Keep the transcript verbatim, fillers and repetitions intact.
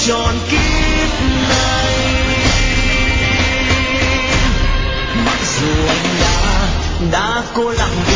tròn kiếp này. Mặc dù anh đã đã cố lặng